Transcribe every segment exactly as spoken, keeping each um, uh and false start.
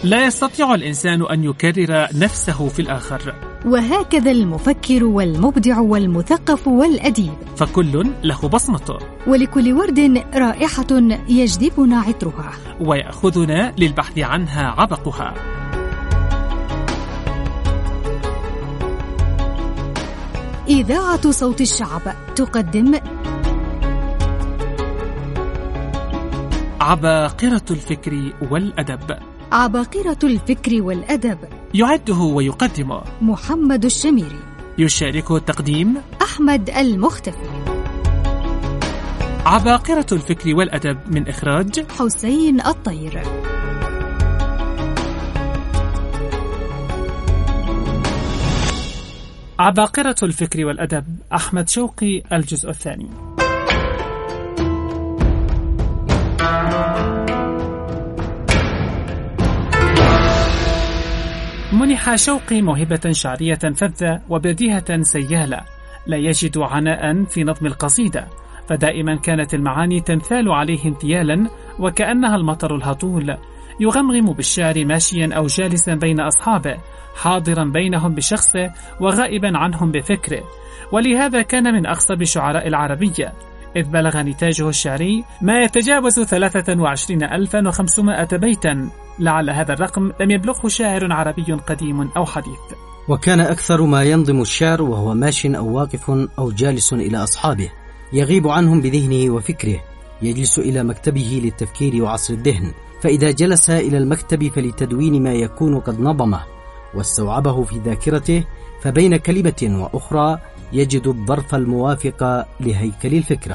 لا يستطيع الإنسان أن يكرر نفسه في الآخر. وهكذا المفكر والمبدع والمثقف والأديب، فكل له بصمته، ولكل ورد رائحة يجذبنا عطرها ويأخذنا للبحث عنها عبقها. إذاعة صوت الشعب تقدم عباقرة الفكر والأدب. عباقرة الفكر والأدب يعده ويقدمه محمد الشميري، يشاركه التقديم أحمد المختفي. عباقرة الفكر والأدب من إخراج حسين الطير. عباقرة الفكر والأدب، أحمد شوقي، الجزء الثاني. منح شوقي موهبة شعرية فذة وبديهة سيالة، لا يجد عناء في نظم القصيدة، فدائما كانت المعاني تنثال عليه انثيالا وكأنها المطر الهطول. يغمغم بالشعر ماشيا أو جالسا بين أصحابه، حاضرا بينهم بشخصه وغائبا عنهم بفكره، ولهذا كان من أخصب شعراء العربية، إذ بلغ نتاجه الشعري ما يتجاوز ثلاثة وعشرين ألفا وخمسمائة بيتا. لعل هذا الرقم لم يبلغه شاعر عربي قديم أو حديث. وكان أكثر ما ينظم الشعر وهو ماش أو واقف أو جالس إلى أصحابه، يغيب عنهم بذهنه وفكره، يجلس إلى مكتبه للتفكير وعصر الذهن، فإذا جلس إلى المكتب فلتدوين ما يكون قد نظمه واستوعبه في ذاكرته، فبين كلمة وأخرى يجد الظرف الموافق لهيكل الفكرة.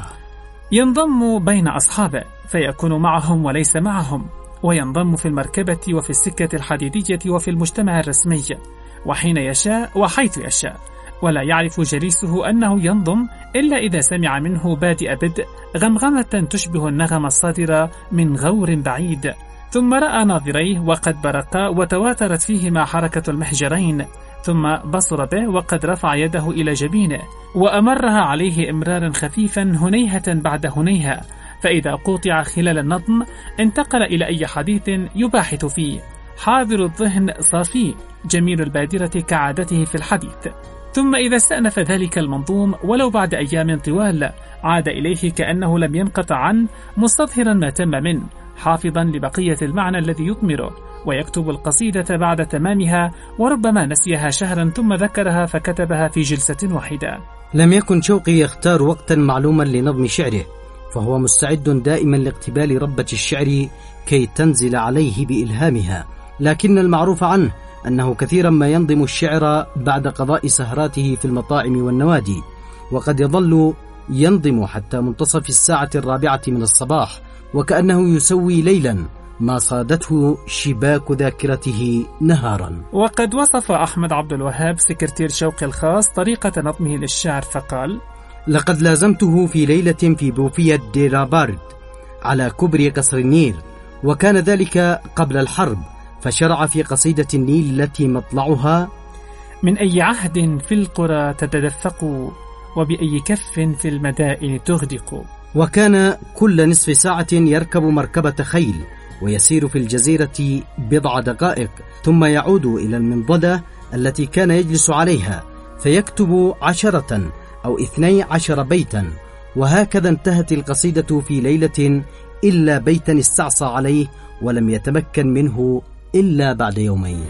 ينضم بين أصحابه فيكون معهم وليس معهم، وينضم في المركبة وفي السكة الحديدية وفي المجتمع الرسمي، وحين يشاء وحيث يشاء، ولا يعرف جليسه أنه ينضم إلا إذا سمع منه بادئ بدء، غمغمة تشبه النغم الصادرة من غور بعيد، ثم رأى ناظريه وقد برقا وتواترت فيهما حركة المحجرين، ثم بصر به وقد رفع يده إلى جبينه وأمرها عليه إمرارا خفيفا هنيهة بعد هنيهة، فإذا قوطع خلال النظم انتقل إلى أي حديث يباحث فيه، حاضر الذهن صافي، جميل البادرة كعادته في الحديث. ثم إذا استأنف ذلك المنظوم ولو بعد أيام طوال، عاد إليه كأنه لم ينقطع عنه، مستظهرا ما تم منه، حافظا لبقية المعنى الذي يضمره، ويكتب القصيدة بعد تمامها، وربما نسيها شهرا ثم ذكرها فكتبها في جلسة واحدة. لم يكن شوقي يختار وقتا معلوما لنظم شعره، فهو مستعد دائما لاقتبال ربة الشعر كي تنزل عليه بإلهامها، لكن المعروف عنه أنه كثيرا ما ينظم الشعر بعد قضاء سهراته في المطاعم والنوادي، وقد يظل ينظم حتى منتصف الساعة الرابعة من الصباح، وكأنه يسوي ليلا ما صادته شباك ذاكرته نهارا. وقد وصف أحمد عبد الوهاب سكرتير شوقي الخاص طريقة نظمه للشعر فقال: لقد لازمته في ليلة في بوفية ديرابارد على كبري قصر النيل، وكان ذلك قبل الحرب، فشرع في قصيدة النيل التي مطلعها: من أي عهد في القرى تتدفقوا، وبأي كف في المدائن تغدقوا. وكان كل نصف ساعة يركب مركبة خيل ويسير في الجزيرة بضع دقائق، ثم يعود إلى المنضدة التي كان يجلس عليها، فيكتب عشرة أو اثني عشر بيتا، وهكذا انتهت القصيدة في ليلة، إلا بيتا استعصى عليه ولم يتمكن منه إلا بعد يومين.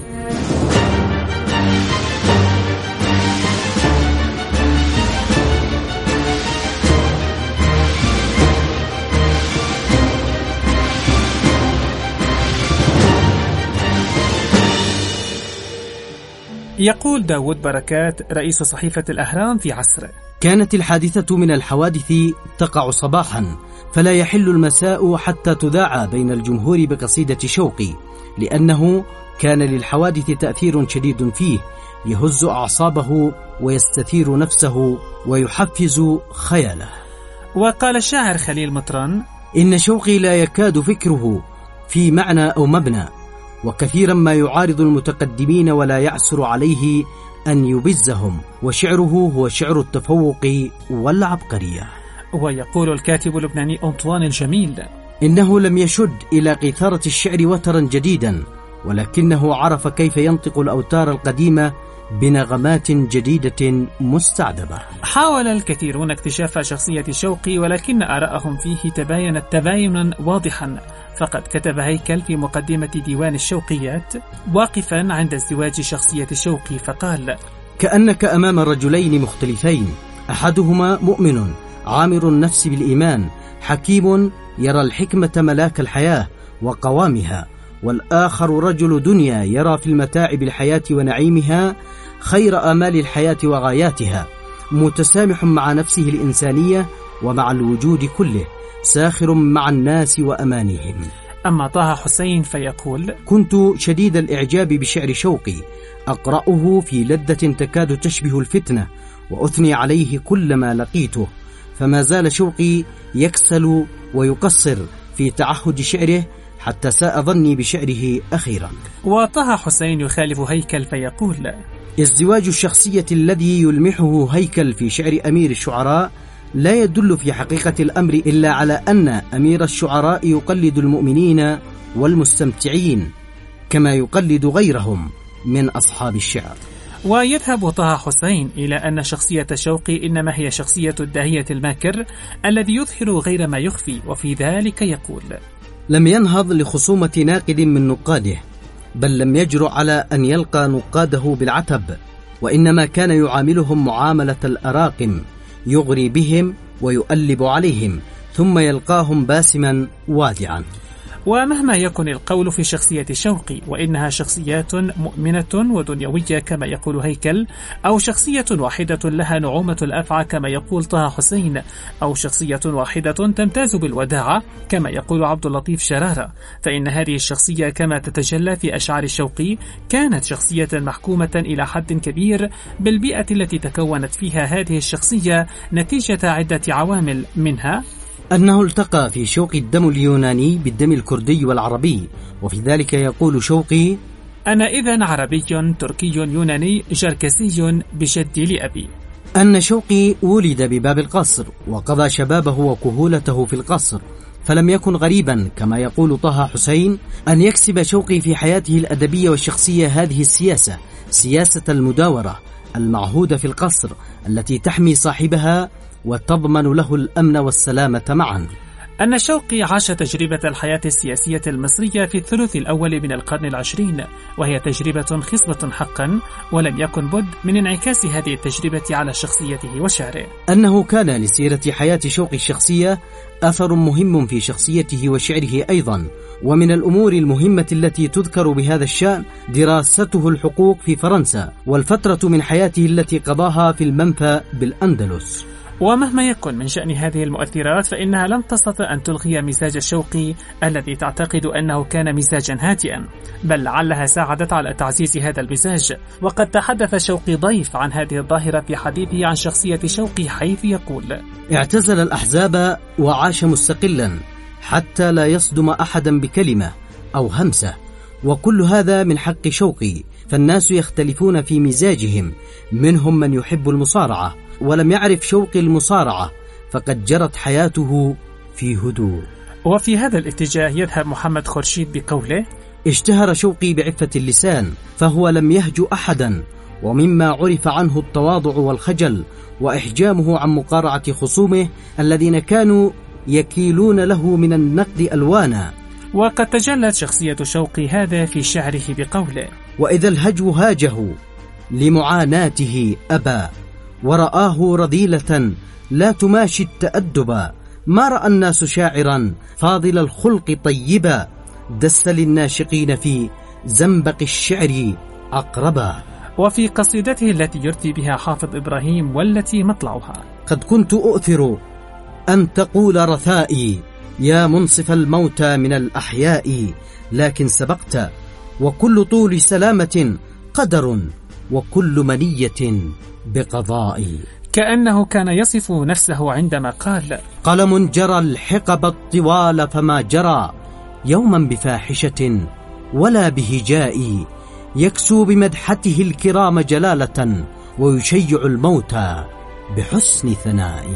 يقول داود بركات رئيس صحيفة الأهرام في عصره: كانت الحادثة من الحوادث تقع صباحا، فلا يحل المساء حتى تذاع بين الجمهور بقصيدة شوقي، لأنه كان للحوادث تأثير شديد فيه، يهز أعصابه ويستثير نفسه ويحفز خياله. وقال الشاعر خليل مطران: إن شوقي لا يكاد فكره في معنى أو مبنى، وكثيرا ما يعارض المتقدمين ولا يعسر عليه أن يبزهم، وشعره هو شعر التفوق والعبقرية. ويقول الكاتب اللبناني أنطوان الجميل: إنه لم يشد إلى قيثارة الشعر وترا جديدا، ولكنه عرف كيف ينطق الأوتار القديمة بنغمات جديدة مستعذبة. حاول الكثيرون اكتشاف شخصية شوقي، ولكن آراءهم فيه تباينت تباينا واضحا. فقد كتب هيكل في مقدمة ديوان الشوقيات واقفا عند ازدواج شخصية شوقي فقال: كأنك أمام رجلين مختلفين، أحدهما مؤمن عامر النفس بالإيمان حكيم يرى الحكمة ملاك الحياة وقوامها، والآخر رجل دنيا يرى في المتاعب الحياة ونعيمها خير آمال الحياة وغاياتها، متسامح مع نفسه الإنسانية ومع الوجود كله، ساخر مع الناس وأمانهم. أما طه حسين فيقول: كنت شديد الإعجاب بشعر شوقي، أقرأه في لذة تكاد تشبه الفتنة، وأثني عليه كل ما لقيته، فما زال شوقي يكسل ويقصر في تعهد شعره حتى ساء ظني بشعره أخيرا. وطه حسين يخالف هيكل فيقول: ازدواج الشخصية الذي يلمحه هيكل في شعر أمير الشعراء لا يدل في حقيقة الأمر إلا على أن أمير الشعراء يقلد المؤمنين والمستمتعين كما يقلد غيرهم من أصحاب الشعر. ويذهب طه حسين إلى أن شخصية شوقي إنما هي شخصية الداهية الماكر الذي يظهر غير ما يخفي، وفي ذلك يقول: لم ينهض لخصومة ناقد من نقاده، بل لم يجرؤ على أن يلقى نقاده بالعتب، وإنما كان يعاملهم معاملة الأراقم، يغري بهم ويؤلب عليهم ثم يلقاهم باسما وادعا. ومهما يكن القول في شخصية شوقي، وإنها شخصيات مؤمنة ودنيوية كما يقول هيكل، أو شخصية واحدة لها نعومة الأفعى كما يقول طه حسين، أو شخصية واحدة تمتاز بالوداعة كما يقول عبد اللطيف شرارة، فإن هذه الشخصية كما تتجلى في أشعار شوقي كانت شخصية محكومة إلى حد كبير بالبيئة التي تكونت فيها هذه الشخصية نتيجة عدة عوامل، منها أنه التقى في شوقي الدم اليوناني بالدم الكردي والعربي، وفي ذلك يقول شوقي: أنا إذن عربي تركي يوناني جركسي بجدي لأبي. أن شوقي ولد بباب القصر وقضى شبابه وكهولته في القصر، فلم يكن غريبا كما يقول طه حسين أن يكسب شوقي في حياته الأدبية والشخصية هذه السياسة، سياسة المداورة المعهودة في القصر التي تحمي صاحبها وتضمن له الأمن والسلامة معا. أن شوقي عاش تجربة الحياة السياسية المصرية في الثلث الأول من القرن العشرين، وهي تجربة خصبة حقا، ولم يكن بد من انعكاس هذه التجربة على شخصيته وشعره. أنه كان لسيرة حياة شوقي الشخصية أثر مهم في شخصيته وشعره أيضا، ومن الأمور المهمة التي تذكر بهذا الشأن دراسته الحقوق في فرنسا، والفترة من حياته التي قضاها في المنفى بالأندلس. ومهما يكن من شأن هذه المؤثرات فإنها لم تستطع أن تلغي مزاج شوقي الذي تعتقد أنه كان مزاجا هادئا، بل لعلها ساعدت على تعزيز هذا المزاج. وقد تحدث شوقي ضيف عن هذه الظاهرة في حديثه عن شخصية شوقي، حيث يقول: اعتزل الأحزاب وعاش مستقلا حتى لا يصدم أحدا بكلمة أو همسة، وكل هذا من حق شوقي، فالناس يختلفون في مزاجهم، منهم من يحب المصارعة ولم يعرف شوقي المصارعة، فقد جرت حياته في هدوء. وفي هذا الاتجاه يذهب محمد خورشيد بقوله: اشتهر شوقي بعفة اللسان، فهو لم يهجو أحدا، ومما عرف عنه التواضع والخجل وإحجامه عن مقارعة خصومه الذين كانوا يكيلون له من النقد ألوانا. وقد تجلت شخصية شوقي هذا في شعره بقوله: وإذا الهجو هاجه لمعاناته أبى، ورآه رذيلة لا تماشي التأدبا، ما رأى الناس شاعرا فاضل الخلق طيبا، دس للناشقين في زنبق الشعر عقربا. وفي قصيدته التي يرثي بها حافظ إبراهيم والتي مطلعها: قد كنت أؤثر أن تقول رثائي يا منصف الموتى من الأحياء، لكن سبقت وكل طول سلامة قدر، وكل منية بقضائي. كأنه كان يصف نفسه عندما قال: قلم جرى الحقب الطوال فما جرى يوما بفاحشة ولا بهجاء، يكسو بمدحته الكرام جلالة ويشيع الموتى بحسن ثنائي.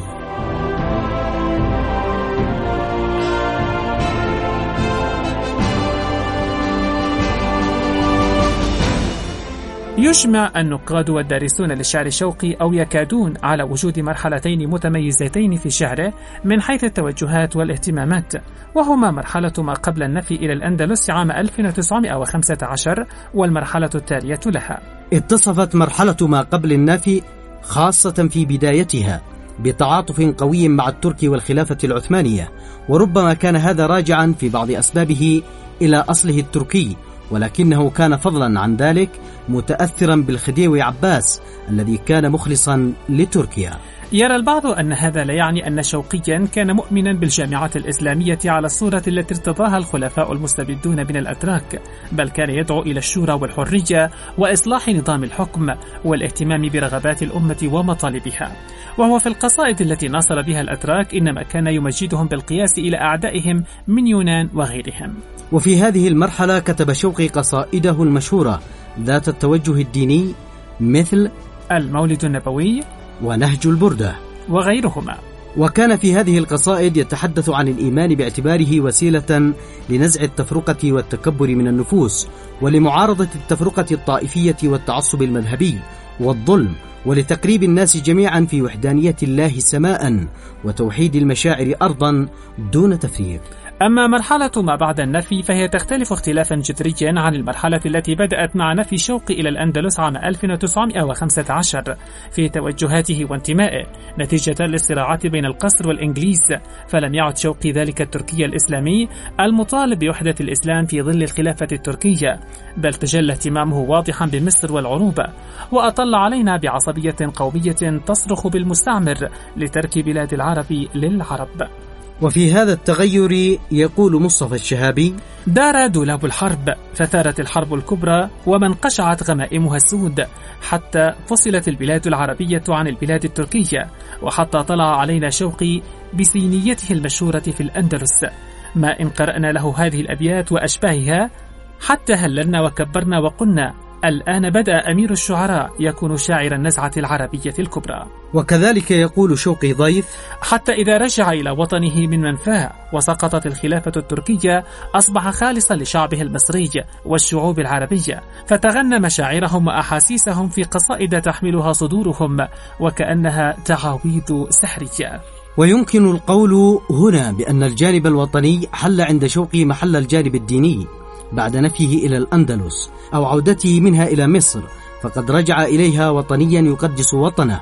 يجمع النقاد والدارسون للشعر الشوقي أو يكادون على وجود مرحلتين متميزتين في شعره من حيث التوجهات والاهتمامات، وهما مرحلة ما قبل النفي إلى الأندلس عام ألف وتسعمائة وخمسة عشر والمرحلة التالية لها. اتصفت مرحلة ما قبل النفي خاصة في بدايتها بتعاطف قوي مع الترك والخلافة العثمانية، وربما كان هذا راجعا في بعض أسبابه إلى أصله التركي، ولكنه كان فضلا عن ذلك متأثرا بالخديوي عباس الذي كان مخلصا لتركيا. يرى البعض أن هذا لا يعني أن شوقيا كان مؤمنا بالجامعات الإسلامية على الصورة التي ارتضاها الخلفاء المستبدون من الأتراك، بل كان يدعو إلى الشورى والحرية وإصلاح نظام الحكم والاهتمام برغبات الأمة ومطالبها. وهو في القصائد التي ناصر بها الأتراك إنما كان يمجدهم بالقياس إلى أعدائهم من يونان وغيرهم. وفي هذه المرحلة كتب شوقي قصائده المشهورة ذات التوجه الديني مثل المولد النبوي ونهج البردة وغيرهما. وكان في هذه القصائد يتحدث عن الإيمان باعتباره وسيلة لنزع التفرقة والتكبر من النفوس، ولمعارضة التفرقة الطائفية والتعصب المذهبي والظلم، ولتقريب الناس جميعا في وحدانية الله سماء وتوحيد المشاعر أرضا دون تفريق. أما مرحلة ما بعد النفي فهي تختلف اختلافا جذريا عن المرحلة التي بدأت مع نفي شوقي إلى الأندلس عام ألف وتسعمائة وخمسة عشر في توجهاته وانتمائه نتيجة للصراعات بين القصر والإنجليز، فلم يعد شوقي ذلك التركي الإسلامي المطالب بوحدة الإسلام في ظل الخلافة التركية، بل تجلى اهتمامه واضحا بمصر والعروبة، وأطل علينا بعصبية قومية تصرخ بالمستعمر لترك بلاد العرب للعرب. وفي هذا التغير يقول مصطفى الشهابي: دار دولاب الحرب فثارت الحرب الكبرى ومن قشعت غمائمها السود، حتى فصلت البلاد العربية عن البلاد التركية، وحتى طلع علينا شوقي بسينيته المشهورة في الأندلس، ما إن قرأنا له هذه الأبيات وأشباهها حتى هللنا وكبرنا وقلنا الآن بدأ أمير الشعراء يكون شاعر النزعة العربية الكبرى. وكذلك يقول شوقي ضيف: حتى إذا رجع إلى وطنه من منفاه وسقطت الخلافة التركية أصبح خالصا لشعبه المصري والشعوب العربية، فتغنى مشاعرهم وأحاسيسهم في قصائد تحملها صدورهم وكأنها تعاويذ سحرية. ويمكن القول هنا بأن الجانب الوطني حل عند شوقي محل الجانب الديني بعد نفيه إلى الأندلس أو عودته منها إلى مصر، فقد رجع إليها وطنيا يقدس وطنه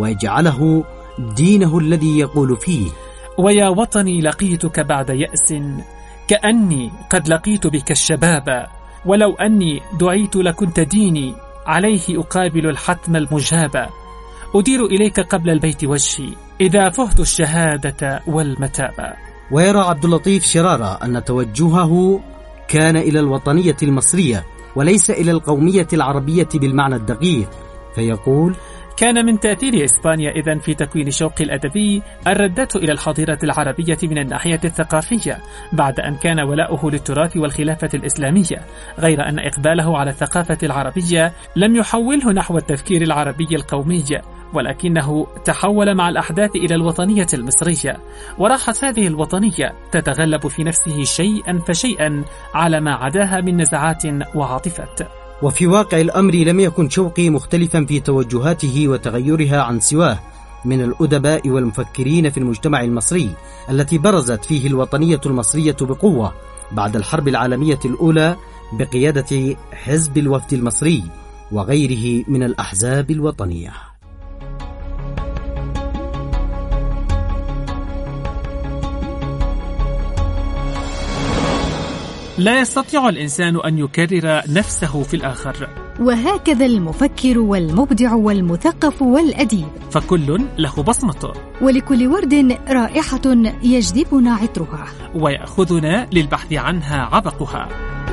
ويجعله دينه الذي يقول فيه: ويا وطني لقيتك بعد يأس كأني قد لقيت بك الشباب، ولو أني دعيت لكنت ديني عليه أقابل الحتم المجاب، أدير إليك قبل البيت وجهي إذا فهت الشهادة والمتاب. ويرى عبد اللطيف شرارة أن توجهه كان إلى الوطنية المصرية وليس إلى القومية العربية بالمعنى الدقيق، فيقول: كان من تأثير إسبانيا إذن في تكوين شوقي الأدبي الردة إلى الحضارة العربية من الناحية الثقافية، بعد أن كان ولاؤه للتراث والخلافة الإسلامية، غير أن إقباله على الثقافة العربية لم يحوله نحو التفكير العربي القومي، ولكنه تحول مع الأحداث إلى الوطنية المصرية، وراحت هذه الوطنية تتغلب في نفسه شيئا فشيئا على ما عداها من نزعات وعاطفات. وفي واقع الأمر لم يكن شوقي مختلفا في توجهاته وتغيرها عن سواه من الأدباء والمفكرين في المجتمع المصري التي برزت فيه الوطنية المصرية بقوة بعد الحرب العالمية الأولى بقيادة حزب الوفد المصري وغيره من الأحزاب الوطنية. لا يستطيع الإنسان أن يكرر نفسه في الآخر، وهكذا المفكر والمبدع والمثقف والأديب، فكل له بصمته، ولكل ورد رائحة يجذبنا عطرها ويأخذنا للبحث عنها عبقها.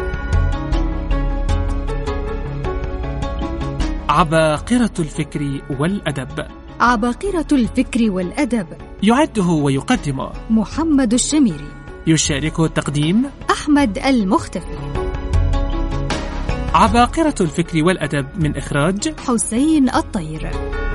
عباقرة الفكر والأدب. عباقرة الفكر والأدب يعده ويقدمه محمد الشميري، يشاركه التقديم أحمد المختفي. عباقرة الفكر والأدب من إخراج حسين الطير.